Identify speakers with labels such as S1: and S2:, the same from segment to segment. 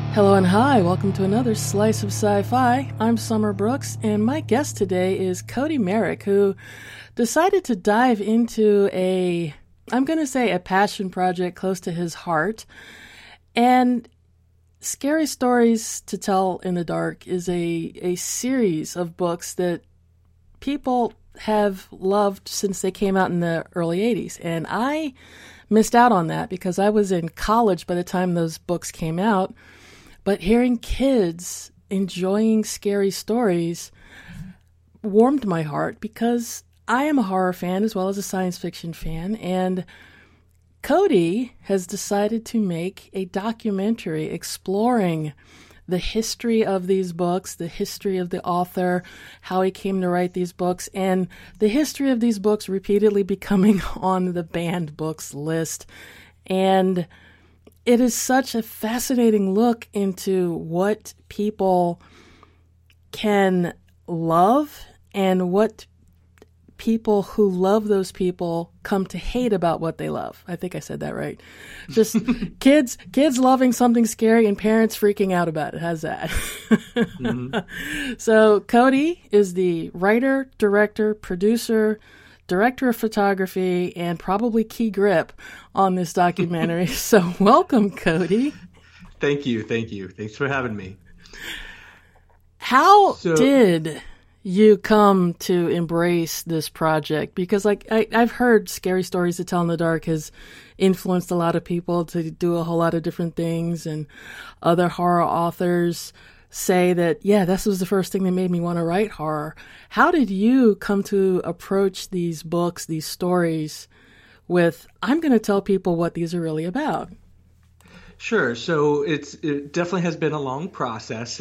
S1: Hello and hi, welcome to another Slice of Sci-Fi. I'm Summer Brooks, and my guest today is Cody Merrick, who decided to dive into a passion project close to his heart. And Scary Stories to Tell in the Dark is a series of books that people have loved since they came out in the early 80s. And I missed out on that because I was in college by the time those books came out. But hearing kids enjoying scary stories warmed my heart because I am a horror fan as well as a science fiction fan. And Cody has decided to make a documentary exploring the history of these books, the history of the author, how he came to write these books, and the history of these books repeatedly becoming on the banned books list. And it is such a fascinating look into what people can love and what people who love those people come to hate about what they love. I think I said that right. Just kids loving something scary and parents freaking out about it. How's that? Mm-hmm. So Cody is the writer, director, producer, director of photography, and probably key grip on this documentary. So welcome, Cody.
S2: Thank you. Thanks for having me.
S1: How did you come to embrace this project? Because I've heard Scary Stories to Tell in the Dark has influenced a lot of people to do a whole lot of different things, and other horror authors say that, yeah, this was the first thing that made me want to write horror. How did you come to approach these books, these stories, with, I'm going to tell people what these are really about?
S2: Sure. So it definitely has been a long process.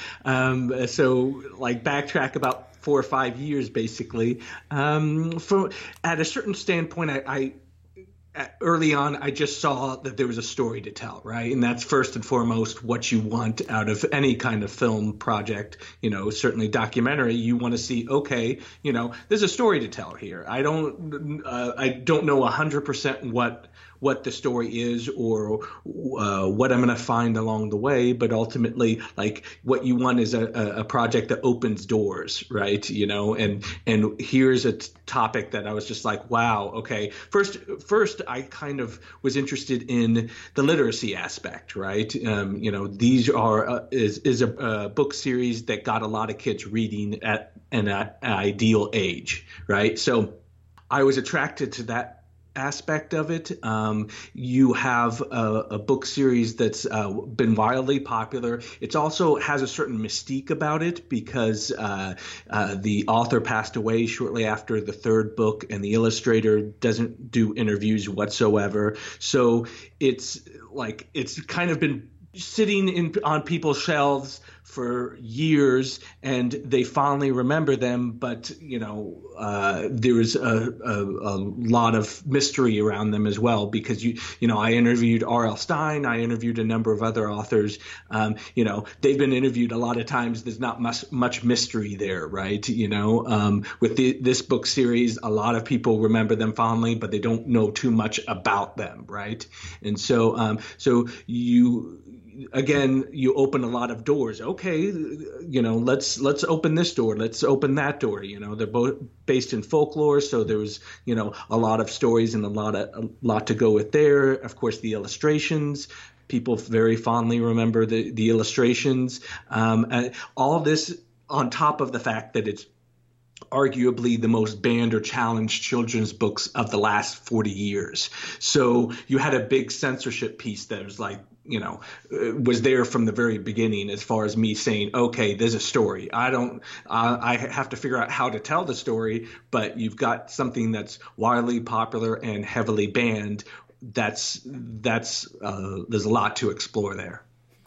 S2: Backtrack about 4 or 5 years, basically. From at a certain standpoint, I early on, I just saw that there was a story to tell, right? And that's first and foremost what you want out of any kind of film project, certainly documentary. You want to see, okay, there's a story to tell here. I don't know 100% what the story is or what I'm going to find along the way, but ultimately, what you want is a project that opens doors, right? And here's a topic that I was just like, wow, okay. First, I kind of was interested in the literacy aspect, right? These is a book series that got a lot of kids reading at an ideal age, right? So I was attracted to that aspect of it. You have a book series that's been wildly popular. It also has a certain mystique about it because the author passed away shortly after the third book, and the illustrator doesn't do interviews whatsoever. So it's kind of been sitting on people's shelves for years, and they fondly remember them, but there is a lot of mystery around them as well, because I interviewed R.L. Stine, I interviewed a number of other authors. They've been interviewed a lot of times. There's not much mystery there, right? With this book series, a lot of people remember them fondly, but they don't know too much about them, right? And so you open a lot of doors. Okay, let's open this door. Let's open that door. They're both based in folklore, so there was a lot of stories and a lot to go with there. Of course, the illustrations. People very fondly remember the illustrations. All this on top of the fact that it's arguably the most banned or challenged children's books of the last 40 years. So you had a big censorship piece that was was there from the very beginning, as far as me saying, okay, there's a story. I have to figure out how to tell the story, but you've got something that's wildly popular and heavily banned. There's a lot to explore there.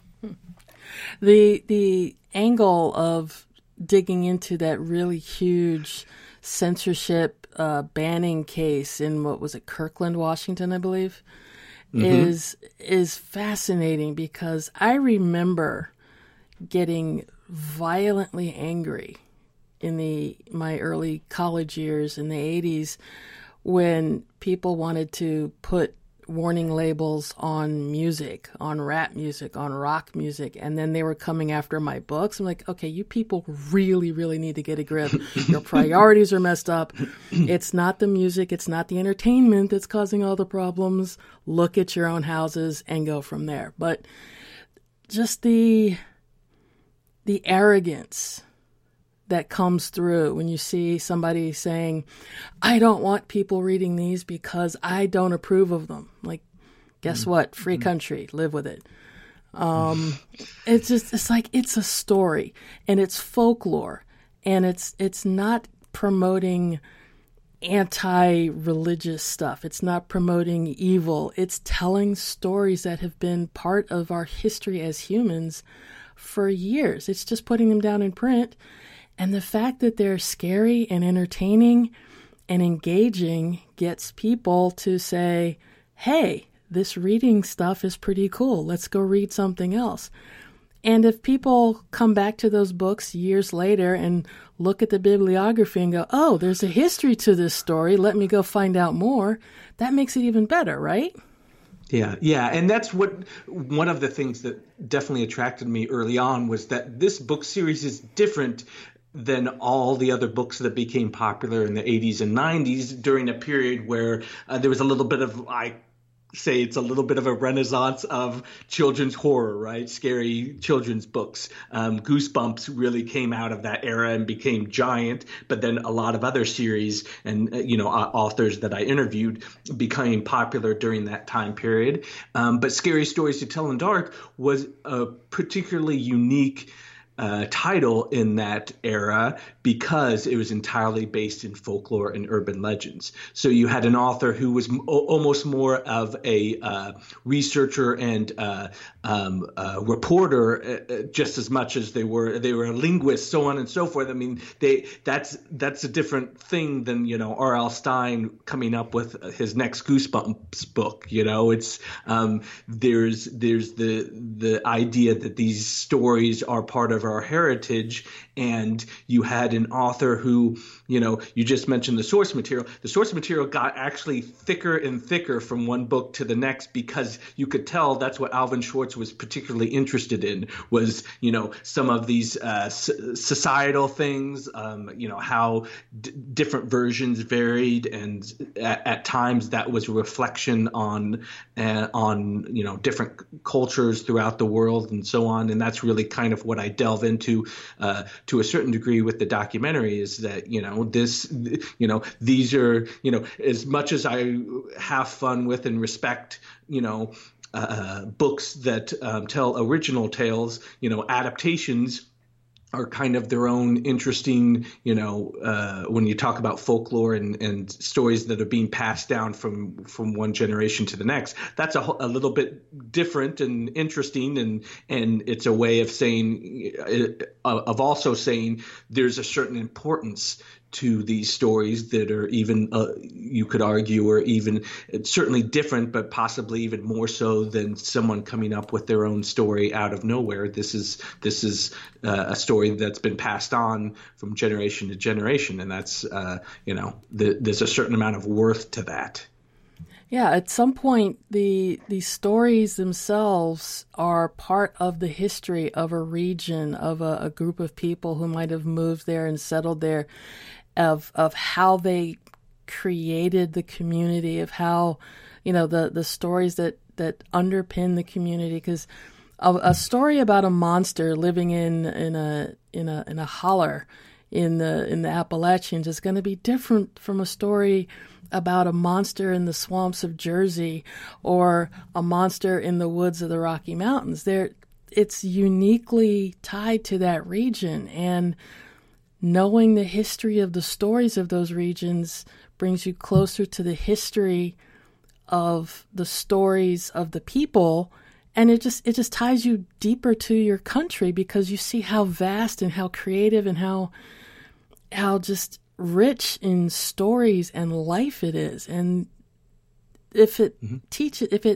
S1: The angle of digging into that really huge censorship banning case in, what was it, Kirkland, Washington, I believe, is fascinating, because I remember getting violently angry in my early college years in the 80s when people wanted to put warning labels on music, on rap music, on rock music, and then they were coming after my books. I'm like, okay, you people really, really need to get a grip. Your priorities are messed up. It's not the music, it's not the entertainment that's causing all the problems. Look at your own houses and go from there. But just the arrogance that comes through when you see somebody saying, I don't want people reading these because I don't approve of them. Like, guess what? Free country, live with it. It's like, it's a story and it's folklore, and it's not promoting anti-religious stuff. It's not promoting evil. It's telling stories that have been part of our history as humans for years. It's just putting them down in print. And the fact that they're scary and entertaining and engaging gets people to say, hey, this reading stuff is pretty cool. Let's go read something else. And if people come back to those books years later and look at the bibliography and go, oh, there's a history to this story, let me go find out more, that makes it even better, right?
S2: Yeah. And that's one of the things that definitely attracted me early on was that this book series is different than all the other books that became popular in the 80s and 90s during a period where there was a little bit of, I say it's a little bit of a renaissance of children's horror, right? Scary children's books. Goosebumps really came out of that era and became giant, but then a lot of other series and, authors that I interviewed became popular during that time period. But Scary Stories to Tell in Dark was a particularly unique title in that era because it was entirely based in folklore and urban legends. So you had an author who was almost more of a researcher and reporter, just as much as they were a linguist, so on and so forth. I mean, that's a different thing than R.L. Stine coming up with his next Goosebumps book. It's there's the idea that these stories are part of our heritage, and you had an author who, you just mentioned the source material. The source material got actually thicker and thicker from one book to the next because you could tell that's what Alvin Schwartz was particularly interested in was, some of these societal things, how different versions varied, and at times that was a reflection on different cultures throughout the world and so on. And that's really kind of what I delve into to a certain degree with the documentary is that, these are, as much as I have fun with and respect, books that tell original tales, adaptations are kind of their own interesting, when you talk about folklore and stories that are being passed down from one generation to the next, that's a little bit different and interesting. And it's a way of saying, of also saying there's a certain importance to these stories that are even, you could argue, or even certainly different, but possibly even more so than someone coming up with their own story out of nowhere. This is a story that's been passed on from generation to generation, and that's there's a certain amount of worth to that.
S1: Yeah, at some point, the stories themselves are part of the history of a region, of a group of people who might have moved there and settled there, of how they created the community, of how, the stories that underpin the community. Because a story about a monster living in a holler in the Appalachians is going to be different from a story about a monster in the swamps of Jersey or a monster in the woods of the Rocky Mountains. It's uniquely tied to that region, and knowing the history of the stories of those regions brings you closer to the history of the stories of the people, and it just ties you deeper to your country because you see how vast and how creative and how just rich in stories and life it is. And if it teaches, if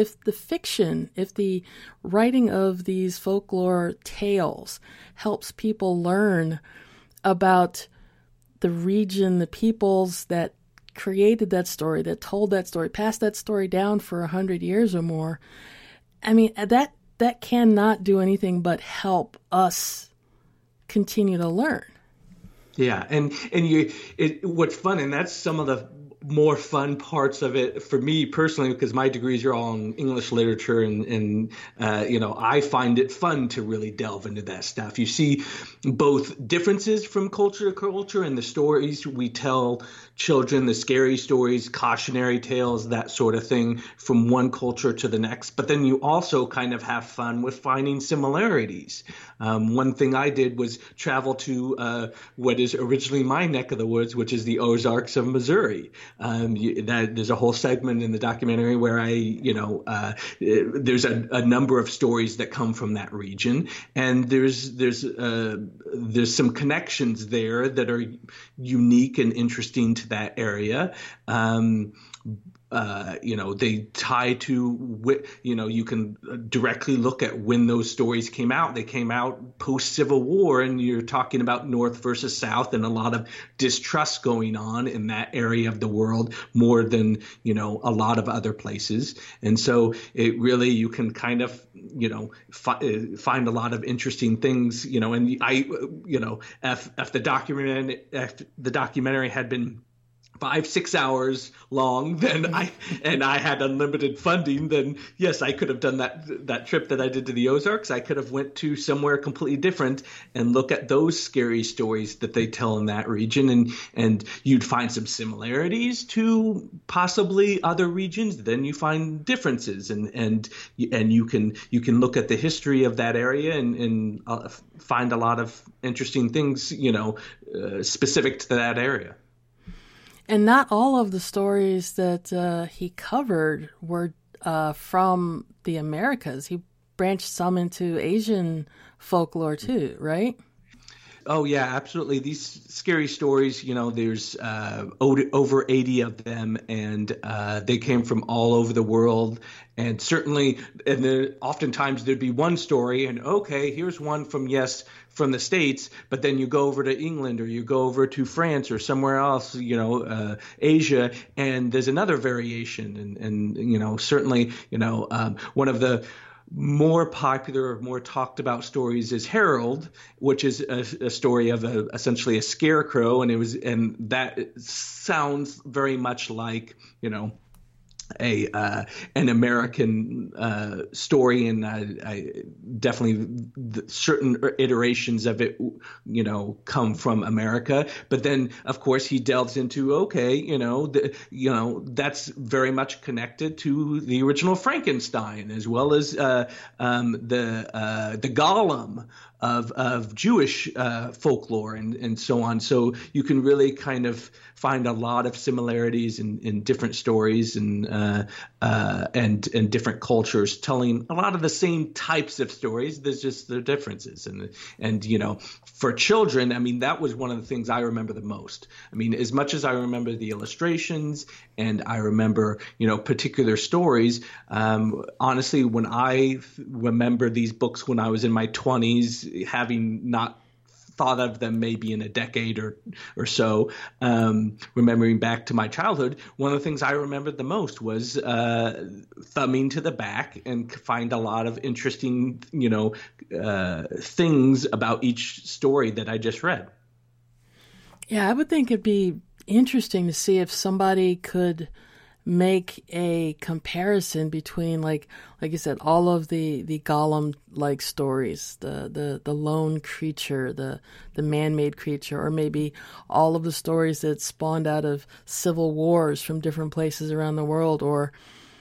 S1: the writing of these folklore tales helps people learn about the region, the peoples that created that story, that told that story, passed that story down for 100 years or more. I mean, that cannot do anything but help us continue to learn.
S2: Yeah, and what's fun, and that's some of the more fun parts of it for me personally, because my degrees are all in English literature, and I find it fun to really delve into that stuff. You see both differences from culture to culture and the stories we tell children, the scary stories, cautionary tales, that sort of thing, from one culture to the next. But then you also kind of have fun with finding similarities. One thing I did was travel to what is originally my neck of the woods, which is the Ozarks of Missouri. There's a whole segment in the documentary where there's a number of stories that come from that region, and there's some connections there that are unique and interesting to that area. They tie to, you can directly look at when those stories came out. They came out post-Civil War, and you're talking about North versus South and a lot of distrust going on in that area of the world more than, a lot of other places. And so it really, you can kind of, find a lot of interesting things, and if the documentary had been 5-6 hours long, then I had unlimited funding, then yes, I could have done that trip that I did to the Ozarks. I could have went to somewhere completely different and look at those scary stories that they tell in that region, and you'd find some similarities to possibly other regions. Then you find differences, and you can look at the history of that area and find a lot of interesting things, specific to that area.
S1: And not all of the stories that he covered were from the Americas. He branched some into Asian folklore too, right?
S2: Oh, yeah, absolutely. These scary stories, there's over 80 of them, and they came from all over the world. And certainly, oftentimes there'd be one story, and okay, here's one from the States, but then you go over to England or you go over to France or somewhere else, Asia, and there's another variation. And certainly, one of the more popular, more talked about stories is Harold, which is a story of essentially a scarecrow, and that sounds very much like an American story, and I definitely certain iterations of it, come from America. But then, of course, he delves into that's very much connected to the original Frankenstein, as well as the Golem of Jewish folklore and so on. So you can really kind of find a lot of similarities in different stories and different cultures telling a lot of the same types of stories. There's just the differences, and for children, I mean, that was one of the things I remember the most. I mean, as much as I remember the illustrations and I remember particular stories, honestly, when I remember these books when I was in my 20s, having not thought of them maybe in a decade or so, remembering back to my childhood, one of the things I remembered the most was thumbing to the back and find a lot of interesting, things about each story that I just read.
S1: Yeah, I would think it'd be interesting to see if somebody could make a comparison between, like you said, all of the Gollum-like stories, the lone creature, the man-made creature, or maybe all of the stories that spawned out of civil wars from different places around the world, or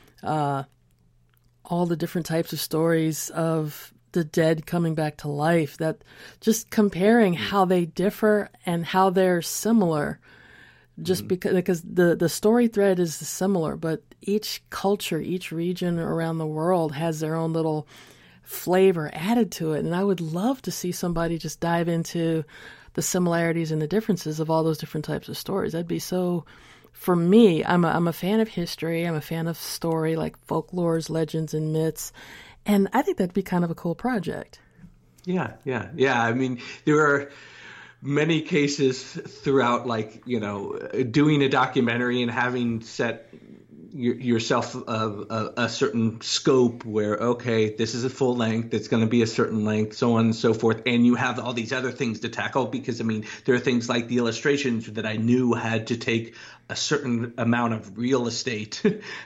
S1: all the different types of stories of the dead coming back to life. That just comparing how they differ and how they're similar. Just because the story thread is similar, but each culture, each region around the world has their own little flavor added to it. And I would love to see somebody just dive into the similarities and the differences of all those different types of stories. That'd be so, for me, I'm a fan of history. I'm a fan of story, like folklores, legends, and myths. And I think that'd be kind of a cool project.
S2: Yeah. I mean, there are many cases throughout, like, doing a documentary and having set yourself a certain scope where, okay, this is a full length, it's going to be a certain length, so on and so forth, and you have all these other things to tackle, because I mean, there are things like the illustrations that I knew had to take a certain amount of real estate,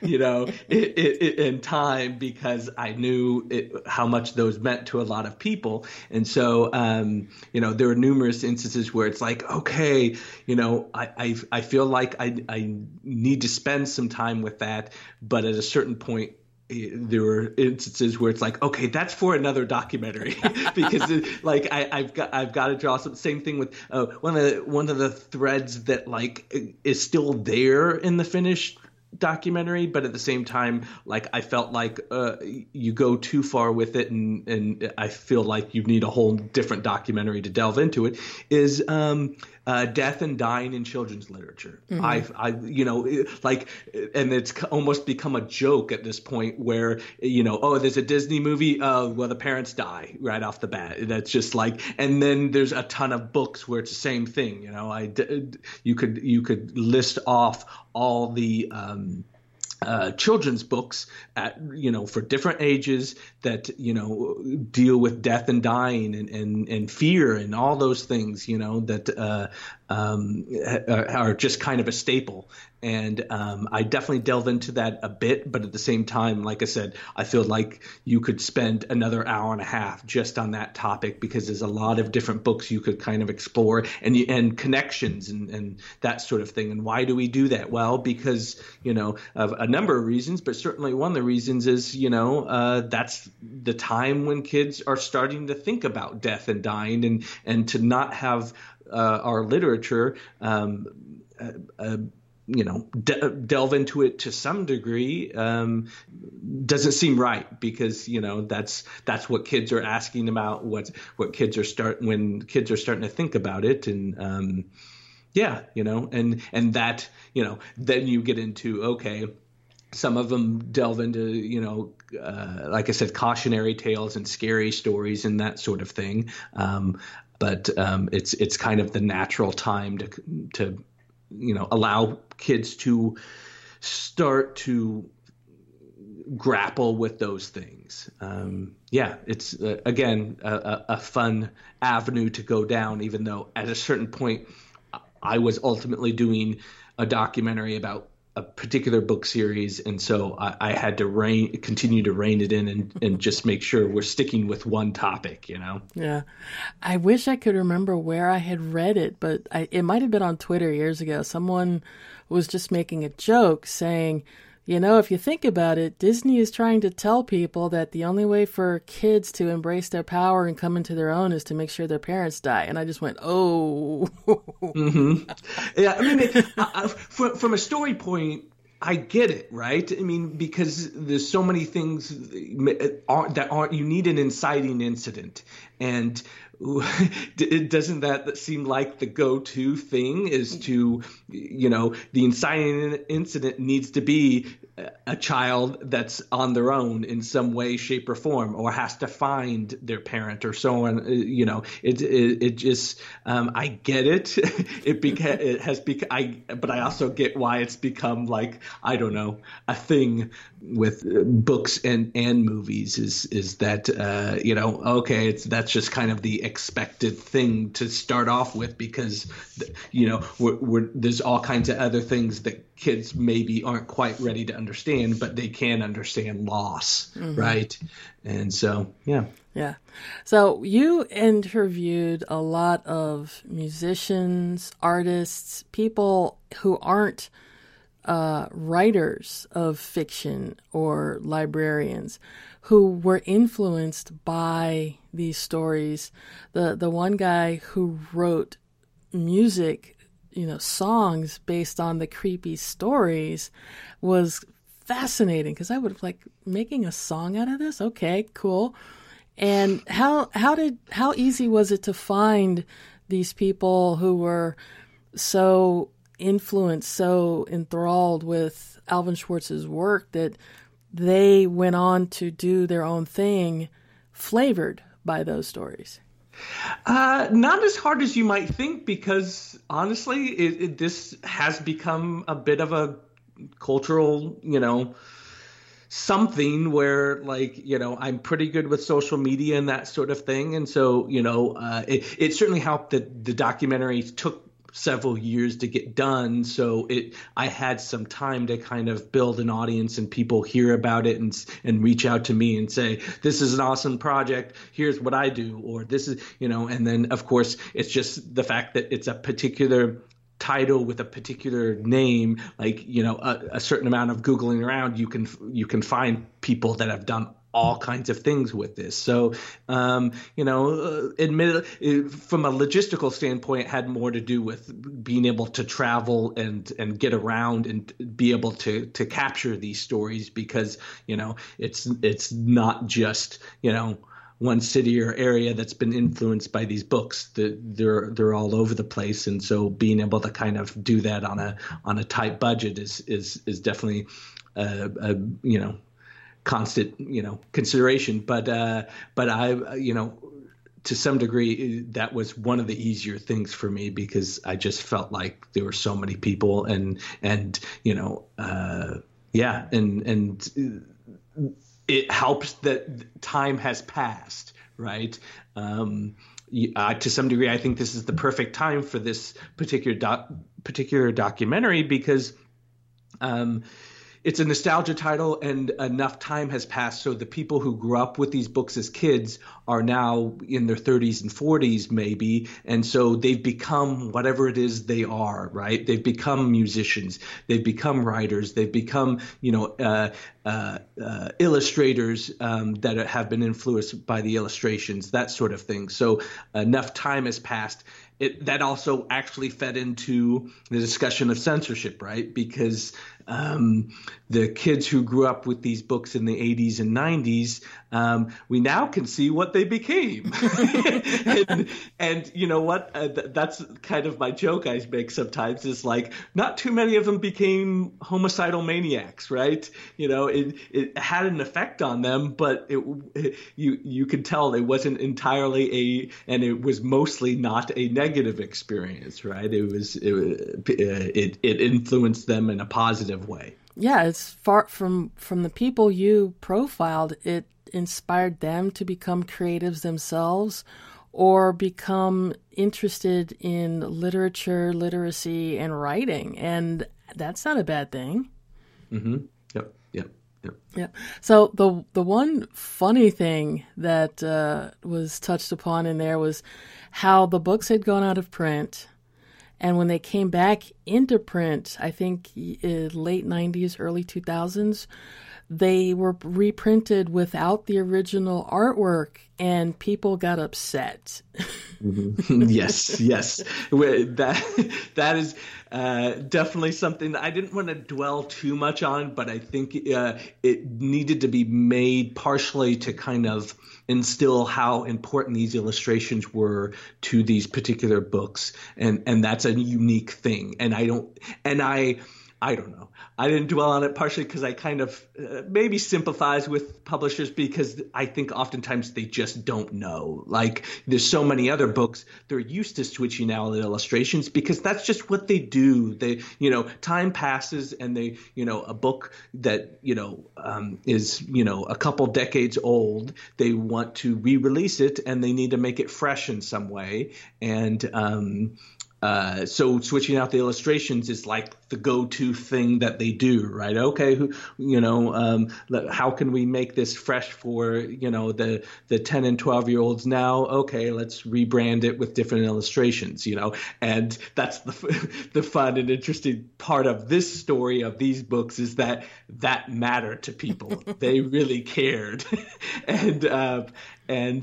S2: in time, because I knew how much those meant to a lot of people. And so, there are numerous instances where it's like, okay, I feel like I need to spend some time with that, but at a certain point, there were instances where it's like, okay, that's for another documentary, because I've got to draw some. Same thing with one of the threads that like is still there in the finished documentary, but at the same time, like, I felt like you go too far with it, and I feel like you need a whole different documentary to delve into it, is death and dying in children's literature. Mm-hmm. And it's almost become a joke at this point where, there's a Disney movie, well, the parents die right off the bat. That's just like, and then there's a ton of books where it's the same thing. You could list off all the children's books for different ages that deal with death and dying and fear and all those things that are just kind of a staple. And I definitely delve into that a bit, but at the same time, like I said, I feel like you could spend another hour and a half just on that topic, because there's a lot of different books you could kind of explore, and connections and that sort of thing. And why do we do that? Well, because of a number of reasons, but certainly one of the reasons is that's the time when kids are starting to think about death and dying, and to not have our literature delve into it to some degree doesn't seem right, because that's what kids are asking about, what kids are when kids are starting to think about it. And and that, then you get into, okay, some of them delve into, like I said, cautionary tales and scary stories and that sort of thing. But it's kind of the natural time to allow kids to start to grapple with those things. It's again a fun avenue to go down, even though at a certain point I was ultimately doing a documentary about a particular book series, and so I had to continue to rein it in and just make sure we're sticking with one topic,
S1: Yeah. I wish I could remember where I had read it, but it might have been on Twitter years ago. Someone was just making a joke saying, if you think about it, Disney is trying to tell people that the only way for kids to embrace their power and come into their own is to make sure their parents die. And I just went, oh.
S2: Mm-hmm. Yeah, I mean, from a story point, I get it, right? I mean, because there's so many things that aren't, you need an inciting incident. And doesn't that seem like the go-to thing is to, the inciting incident needs to be a child that's on their own in some way, shape, or form, or has to find their parent or so on. It just, I get it. It has become, but I also get why it's become like, I don't know, a thing with books and movies is that, okay, that's just kind of the expected thing to start off with, because there's all kinds of other things that kids maybe aren't quite ready to understand, but they can understand loss, mm-hmm. right? And so, yeah. So you interviewed a lot of musicians, artists, people who aren't writers of fiction or librarians, who were influenced by these stories. The one guy who wrote music, songs based on the creepy stories, was fascinating, because I would have making a song out of this? Okay, cool. And how easy was it to find these people who were so influenced, so enthralled with Alvin Schwartz's work that they went on to do their own thing flavored by those stories? Not as hard as you might think, because honestly, this has become a bit of a cultural, something where, like, I'm pretty good with social media and that sort of thing. And so, it certainly helped that the documentary took several years to get done. So I had some time to kind of build an audience, and people hear about it and reach out to me and say, this is an awesome project. Here's what I do. Or this is, and then of course it's just the fact that it's a particular title with a particular name, like, a certain amount of Googling around, you can find people that have done all kinds of things with this. So, admittedly, from a logistical standpoint, it had more to do with being able to travel and get around and be able to capture these stories, because, it's not just, one city or area that's been influenced by these books. They're all over the place, and so being able to kind of do that on a tight budget is definitely a constant consideration. But I to some degree that was one of the easier things for me, because I just felt like there were so many people and it helps that time has passed, right? To some degree, I think this is the perfect time for this particular documentary, because it's a nostalgia title, and enough time has passed. So the people who grew up with these books as kids are now in their 30s and 40s, maybe. And so they've become whatever it is they are, right? They've become musicians. They've become writers. They've become, illustrators that have been influenced by the illustrations, that sort of thing. So enough time has passed. That also actually fed into the discussion of censorship, right? Because the kids who grew up with these books in the 80s and 90s, we now can see what they became. and you know what? That's kind of my joke I make sometimes, is like, not too many of them became homicidal maniacs, right? It had an effect on them, but you could tell it wasn't entirely and it was mostly not a negative experience, right? It influenced them in a positive way.
S1: Yeah, it's far from the people you profiled. It inspired them to become creatives themselves, or become interested in literature, literacy, and writing, and that's not a bad thing.
S2: Mm-hmm. Yep.
S1: So the one funny thing that was touched upon in there was how the books had gone out of print, and when they came back into print, I think late 90s, early 2000s, they were reprinted without the original artwork, and people got upset.
S2: Mm-hmm. Yes. That is definitely something that I didn't want to dwell too much on, but I think it needed to be made partially to kind of instill how important these illustrations were to these particular books, and that's a unique thing. And I don't know. I didn't dwell on it partially because I kind of maybe sympathize with publishers, because I think oftentimes they just don't know. Like, there's so many other books, they're used to switching out the illustrations because that's just what they do. They, time passes, and they, a book that, is, a couple decades old, they want to re-release it, and they need to make it fresh in some way. And so switching out the illustrations is like the go-to thing that they do, right? Okay, how can we make this fresh for, the 10 and 12-year-olds now? Okay, let's rebrand it with different illustrations, and that's the fun and interesting part of this story of these books, is that mattered to people. They really cared. And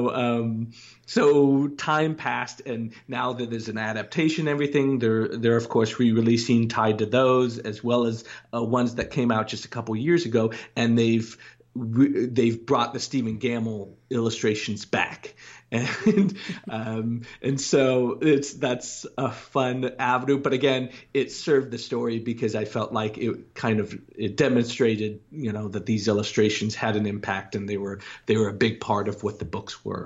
S2: so time passed, and now that there's an adaptation, everything, they're of course re-releasing tied to those, as well as ones that came out just a couple years ago, and they've brought the Stephen Gamble illustrations back, and so that's a fun avenue. But again, it served the story, because I felt like it demonstrated, that these illustrations had an impact, and they were a big part of what the books were.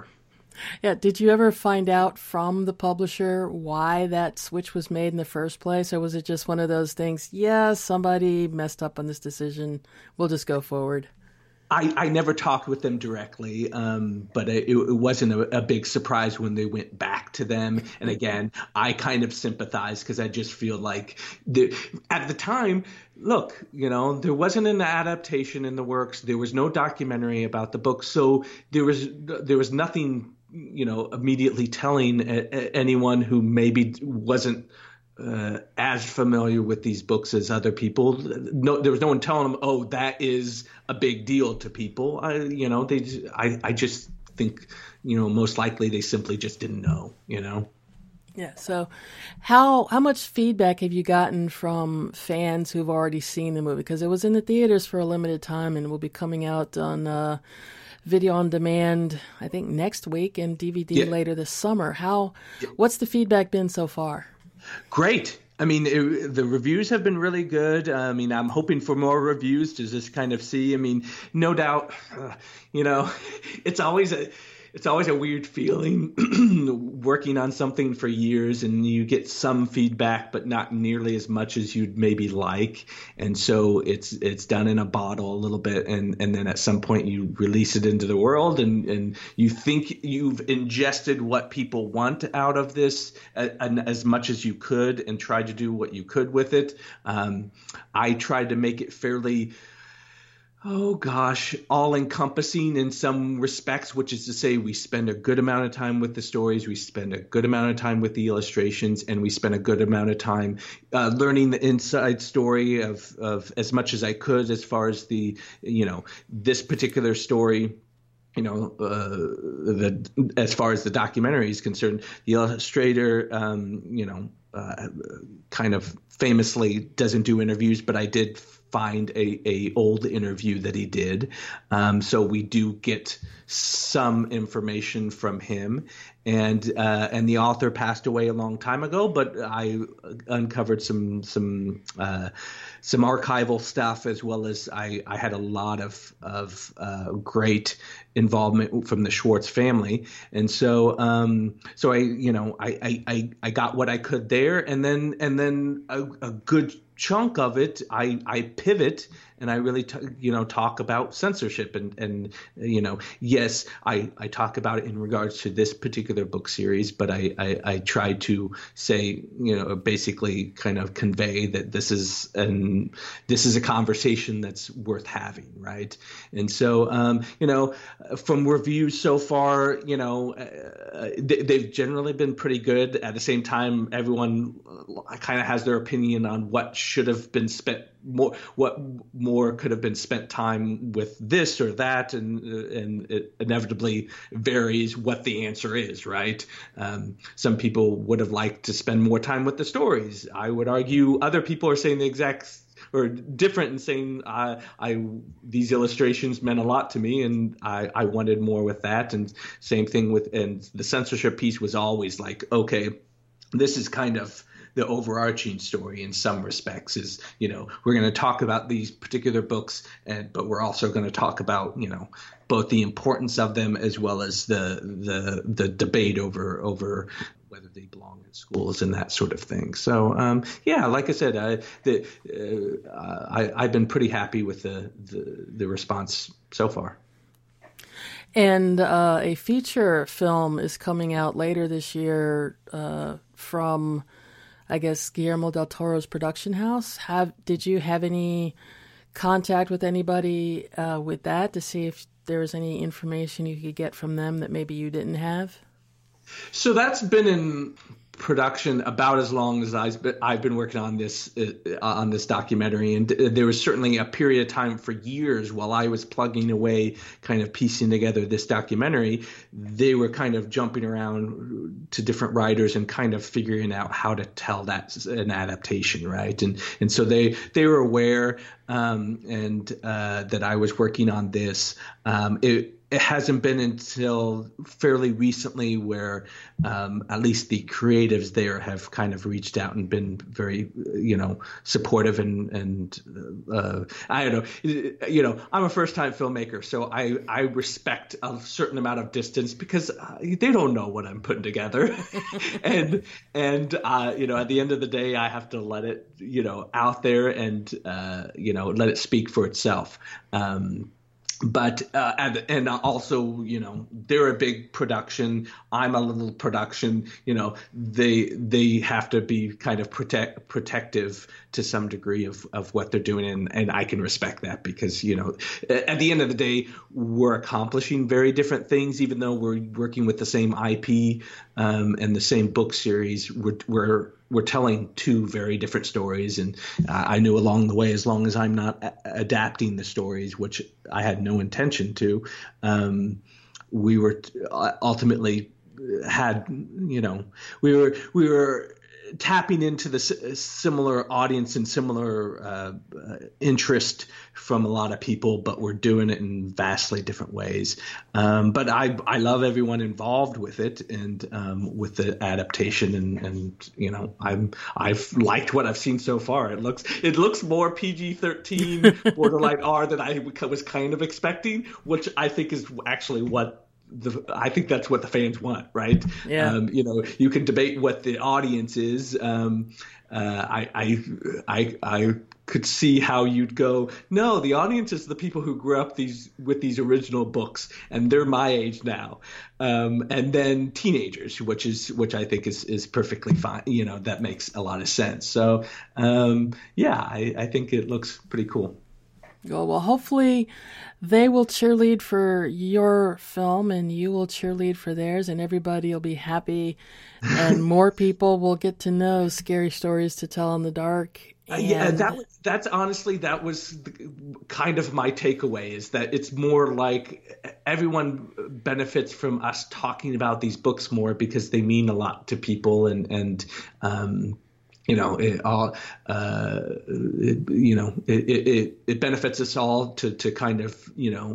S1: Yeah, did you ever find out from the publisher why that switch was made in the first place, or was it just one of those things, yeah, somebody messed up on this decision, we'll just go forward?
S2: I never talked with them directly, but it wasn't a big surprise when they went back to them. And again, I kind of sympathize because I just feel like at the time, look, there wasn't an adaptation in the works. There was no documentary about the book. So there was nothing, immediately telling anyone who maybe wasn't as familiar with these books as other people. No, there was no one telling them, "Oh, that is a big deal to people." I just think, most likely they simply just didn't know.
S1: Yeah. So, how much feedback have you gotten from fans who've already seen the movie? Because it was in the theaters for a limited time and will be coming out on video on demand, I think next week, and DVD later this summer. What's the feedback been so far?
S2: Great. I mean, the reviews have been really good. I mean, I'm hoping for more reviews to just kind of see. I mean, no doubt, it's always a weird feeling working on something for years and you get some feedback, but not nearly as much as you'd maybe like. And so it's done in a bottle a little bit. And then at some point you release it into the world and you think you've ingested what people want out of this as much as you could and tried to do what you could with it. I tried to make it fairly all-encompassing in some respects, which is to say we spend a good amount of time with the stories, we spend a good amount of time with the illustrations, and we spend a good amount of time learning the inside story of as much as I could as far as the, this particular story. As far as the documentary is concerned, the illustrator, kind of famously doesn't do interviews, but I did find a old interview that he did. So we do get some information from him, and the author passed away a long time ago, but I uncovered some archival stuff, as well as I had a lot of great involvement from the Schwartz family. And so I got what I could there, and then a good chunk of it, I pivot and I really talk about censorship and yes, I talk about it in regards to this particular book series, but I try to say, basically kind of convey that this is a conversation that's worth having, right? And so from reviews so far, they've generally been pretty good. At the same time, everyone kind of has their opinion on what should have been spent what more could have been spent time with this or that, and it inevitably varies what the answer is, right? Some people would have liked to spend more time with the stories. I would argue other people are saying the exact or different and saying these illustrations meant a lot to me and I wanted more with that. And same thing and the censorship piece was always like, okay, this is kind of the overarching story in some respects is, we're going to talk about these particular books, but we're also going to talk about, both the importance of them as well as the debate over whether they belong in schools and that sort of thing. So, like I said, I've been pretty happy with the response so far.
S1: And a feature film is coming out later this year from, I guess, Guillermo del Toro's production house. Did you have any contact with anybody with that to see if there was any information you could get from them that maybe you didn't have?
S2: So that's been in production about as long as I've been working on this documentary, and there was certainly a period of time for years while I was plugging away, kind of piecing together this documentary. They were kind of jumping around to different writers and kind of figuring out how to tell that an adaptation, right? And so they were aware that I was working on this. it hasn't been until fairly recently where at least the creatives there have kind of reached out and been very, supportive and I don't know, I'm a first time filmmaker, so I respect a certain amount of distance because they don't know what I'm putting together. and at the end of the day, I have to let it, out there and, let it speak for itself. But and also, they're a big production. I'm a little production. They have to be kind of protective to some degree of what they're doing, and I can respect that because at the end of the day, we're accomplishing very different things, even though we're working with the same IP and the same book series. We're telling two very different stories, and I knew along the way, as long as I'm not adapting the stories, which I had no intention to, we were ultimately had, we were tapping into the similar audience and similar interest from a lot of people, but we're doing it in vastly different ways. But I love everyone involved with it and with the adaptation, and I've liked what I've seen so far. It looks more PG-13, borderline R than I was kind of expecting, which I think is actually what. I think that's what the fans want, right?
S1: Yeah.
S2: You can debate what the audience is. I could see how you'd go, no, the audience is the people who grew up with these original books, and they're my age now. And then teenagers, which I think is perfectly fine. That makes a lot of sense. So, I think it looks pretty cool.
S1: Well, hopefully they will cheerlead for your film and you will cheerlead for theirs, and everybody will be happy and more people will get to know Scary Stories to Tell in the Dark.
S2: That's honestly, that was kind of my takeaway, is that it's more like everyone benefits from us talking about these books more because they mean a lot to people, and it benefits us all to kind of,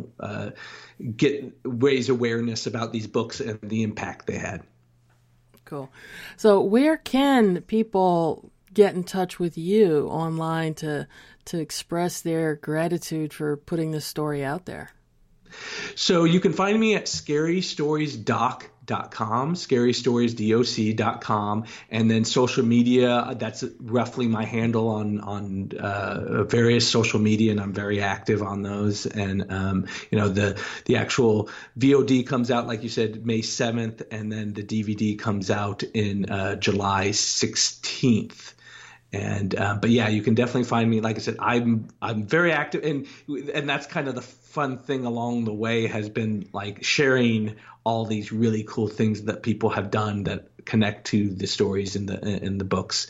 S2: raise awareness about these books and the impact they had.
S1: Cool. So where can people get in touch with you online to express their gratitude for putting this story out there?
S2: So you can find me at scarystoriesdoc.com, scarystoriesdoc.com, and then social media, that's roughly my handle on various social media, and I'm very active on those. And the actual VOD comes out, like you said, May 7th, and then the DVD comes out in July 16th. But yeah, you can definitely find me. Like I said, I'm very active, and that's kind of the fun thing along the way has been like sharing all these really cool things that people have done that connect to the stories in the books.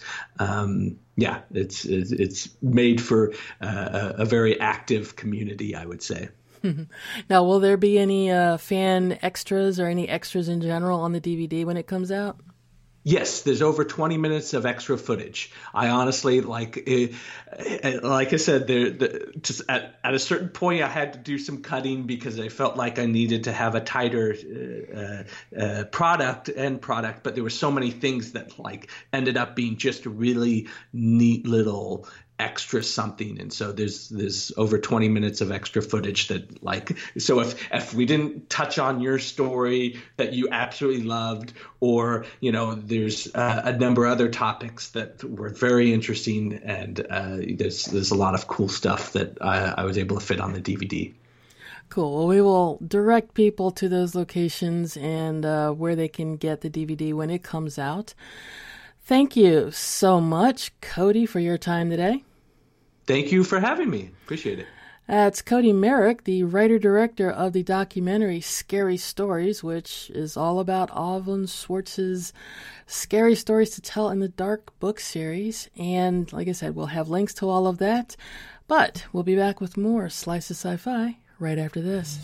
S2: It's made for a very active community, I would say.
S1: Now, will there be any fan extras or any extras in general on the DVD when it comes out?
S2: Yes, there's over 20 minutes of extra footage. I honestly, like I said, just at a certain point, I had to do some cutting because I felt like I needed to have a tighter product, but there were so many things that like ended up being just a really neat little extra something. And so there's over 20 minutes of extra footage that so if we didn't touch on your story that you absolutely loved, or there's a number of other topics that were very interesting, and there's a lot of cool stuff that I was able to fit on the DVD.
S1: Cool. Well, we will direct people to those locations and where they can get the DVD when it comes out. Thank you so much, Cody, for your time today.
S2: Thank you for having me. Appreciate it.
S1: That's Cody Merrick, the writer-director of the documentary Scary Stories, which is all about Alvin Schwartz's Scary Stories to Tell in the Dark book series. And like I said, we'll have links to all of that. But we'll be back with more Slice of Sci-Fi right after this.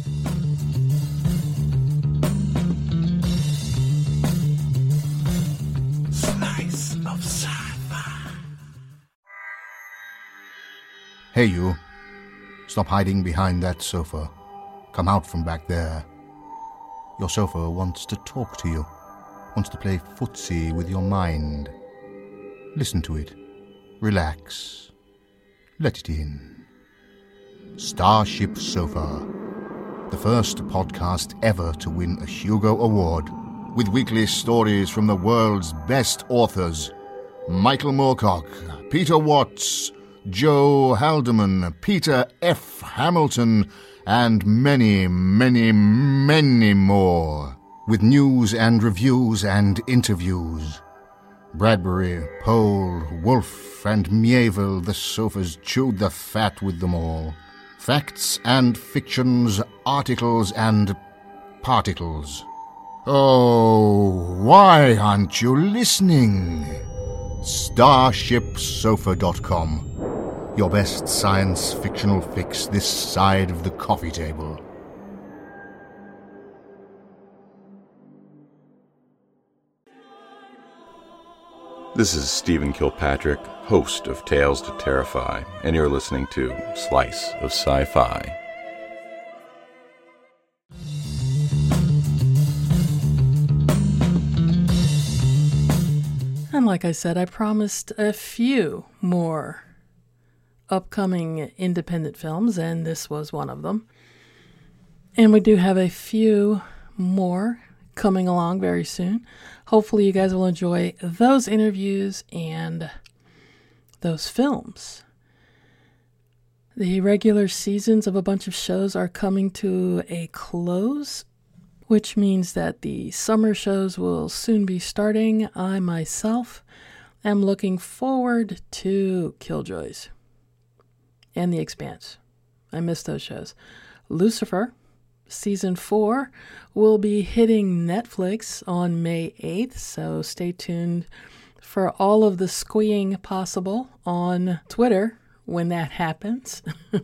S3: Slice of Sci-Fi. Hey, you. Stop hiding behind that sofa.
S4: come out from back there. Your sofa wants to talk to you, wants to play footsie with your mind. Listen to it. Relax. Let it in. Starship Sofa, the first podcast ever to win a Hugo Award, with weekly stories from the world's best authors. Michael Moorcock, Peter Watts, Joe Haldeman, Peter F. Hamilton, and many, many, many more, with news and reviews and interviews. Bradbury, Pohl, Wolfe, and Mieville, the sofas chewed the fat with them all. Facts and fictions, articles and particles. Oh, why aren't you listening? StarshipSofa.com. Your best science fictional fix this side of the coffee table.
S5: This is Stephen Kilpatrick, host of Tales to Terrify, and you're listening to Slice of Sci-Fi.
S1: And like I said, I promised a few more upcoming independent films, and this was one of them. And we do have a few more coming along very soon. Hopefully you guys will enjoy those interviews and those films. The regular seasons of a bunch of shows are coming to a close, which means that the summer shows will soon be starting. I myself am looking forward to Killjoys and The Expanse. I miss those shows. Lucifer, Season 4, will be hitting Netflix on May 8th, so stay tuned for all of the squeeing possible on Twitter when that happens.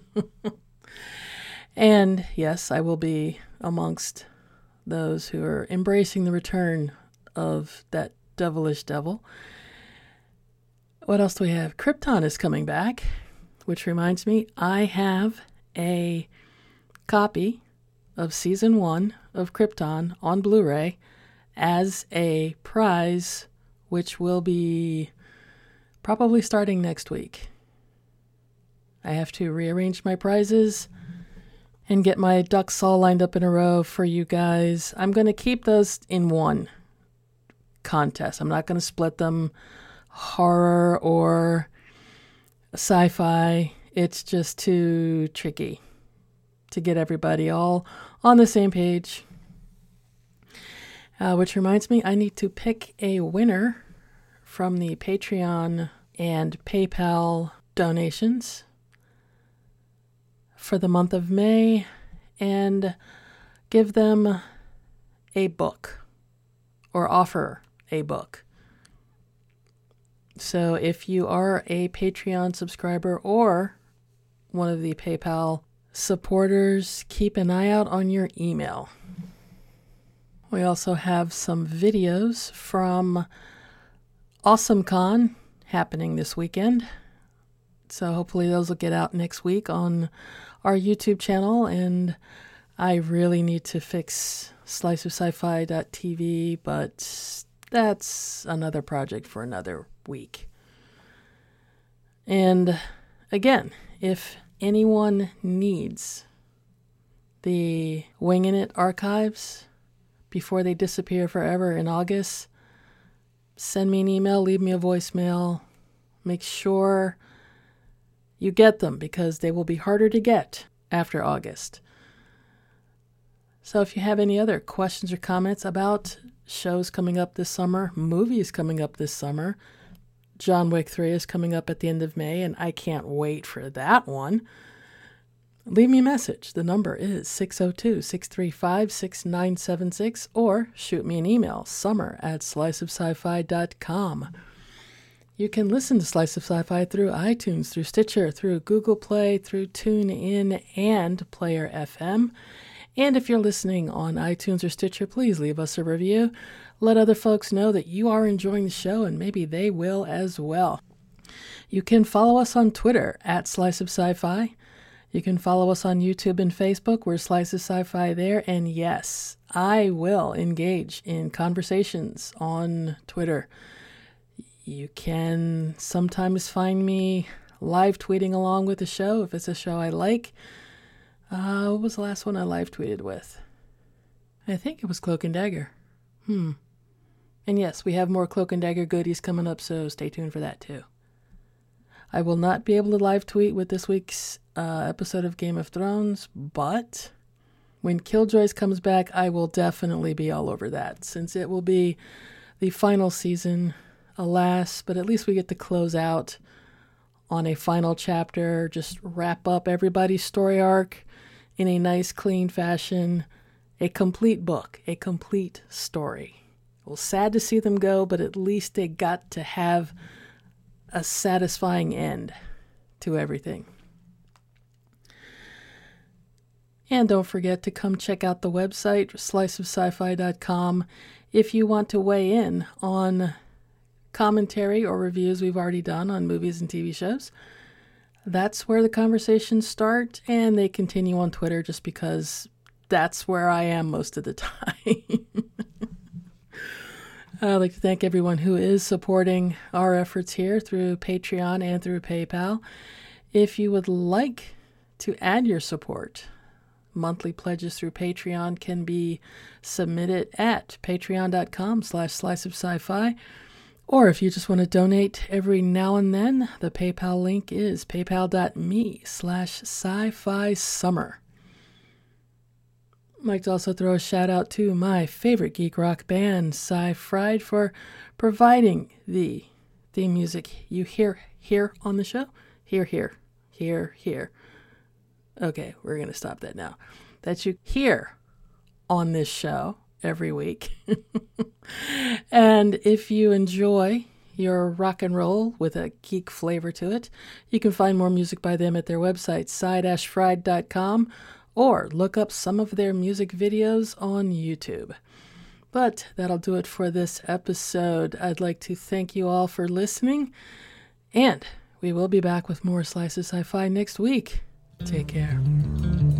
S1: And yes, I will be amongst those who are embracing the return of that devilish devil. What else do we have? Krypton is coming back, which reminds me, I have a copy of Season 1 of Krypton on Blu-ray as a prize, which will be probably starting next week. I have to rearrange my prizes and get my ducks all lined up in a row for you guys. I'm going to keep those in one contest. I'm not going to split them horror or sci-fi. It's just too tricky to get everybody all on the same page. Which reminds me, I need to pick a winner from the Patreon and PayPal donations for the month of May and give them a book or offer a book. So if you are a Patreon subscriber or one of the PayPal supporters, keep an eye out on your email. We also have some videos from AwesomeCon happening this weekend. So hopefully those will get out next week on our YouTube channel. And I really need to fix sliceofsci-fi.tv, but that's another project for another week. And again, if anyone needs the Winging It archives before they disappear forever in August, send me an email, leave me a voicemail. Make sure you get them because they will be harder to get after August. So if you have any other questions or comments about shows coming up this summer, movies coming up this summer, John Wick 3 is coming up at the end of May, and I can't wait for that one. Leave me a message. The number is 602-635-6976, or shoot me an email, summer@sliceofsci-fi.com. You can listen to Slice of Sci-Fi through iTunes, through Stitcher, through Google Play, through TuneIn, and Player FM. And if you're listening on iTunes or Stitcher, please leave us a review. Let other folks know that you are enjoying the show, and maybe they will as well. You can follow us on Twitter @SliceOfSci-Fi. You can follow us on YouTube and Facebook. We're Slice of Sci-Fi there. And yes, I will engage in conversations on Twitter. You can sometimes find me live tweeting along with the show if it's a show I like. What was the last one I live tweeted with? I think it was Cloak and Dagger. And yes, we have more Cloak and Dagger goodies coming up, so stay tuned for that too. I will not be able to live tweet with this week's episode of Game of Thrones, but when Killjoys comes back, I will definitely be all over that, since it will be the final season, alas, but at least we get to close out on a final chapter, just wrap up everybody's story arc in a nice, clean fashion, a complete book, a complete story. Well, sad to see them go, but at least they got to have a satisfying end to everything. And don't forget to come check out the website, sliceofsci-fi.com, if you want to weigh in on commentary or reviews we've already done on movies and TV shows. That's where the conversations start, and they continue on Twitter just because that's where I am most of the time. I'd like to thank everyone who is supporting our efforts here through Patreon and through PayPal. If you would like to add your support, monthly pledges through Patreon can be submitted at patreon.com/sliceofsci-fi. Or if you just want to donate every now and then, the PayPal link is paypal.me/sci-fi summer. I'd like to also throw a shout out to my favorite geek rock band, Sci-Fried, for providing the theme music you hear here on the show. Here. Okay, we're going to stop that now. That you hear on this show every week. And if you enjoy your rock and roll with a geek flavor to it, you can find more music by them at their website, sci-fried.com, or look up some of their music videos on YouTube. But that'll do it for this episode. I'd like to thank you all for listening, and we will be back with more Slice of Sci-Fi next week. Take care.